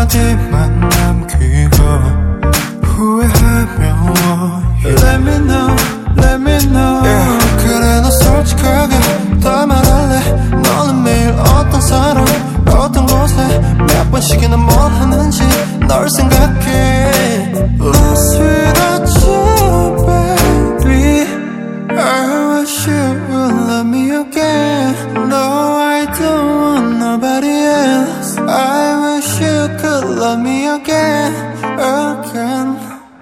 한마디만 남기고 후회하면 Let me know, let me know 그래 너 솔직하게 다 말할래 너는 매일 어떤 사람 어떤 곳에 몇 번씩이나 뭘 하는지 널 생각해 Lost without you baby I wish you would love me again No I don't want nobody else I wish you could love me again again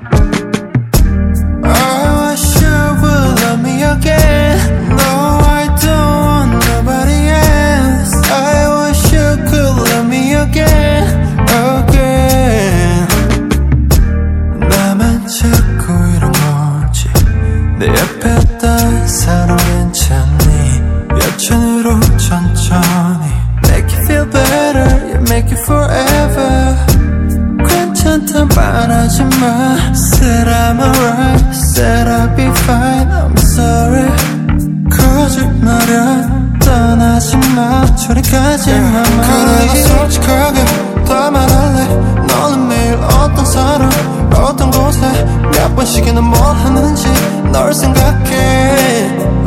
I wish you would love me again No I don't want nobody else I wish you could love me again again 나만 자꾸 이런 거지 내 옆에 있던 사람 괜찮니 여천으로 천천히 Make you feel better You make it forever 괜찮단 말하지마 Said I'm alright Said I'll be fine I'm sorry 거짓말은 떠나지마 저리 가지마 그래 너 솔직하게 다 말할래 너는 매일 어떤 사람 어떤 곳에 몇 번씩이나 뭘 하는지 널 생각해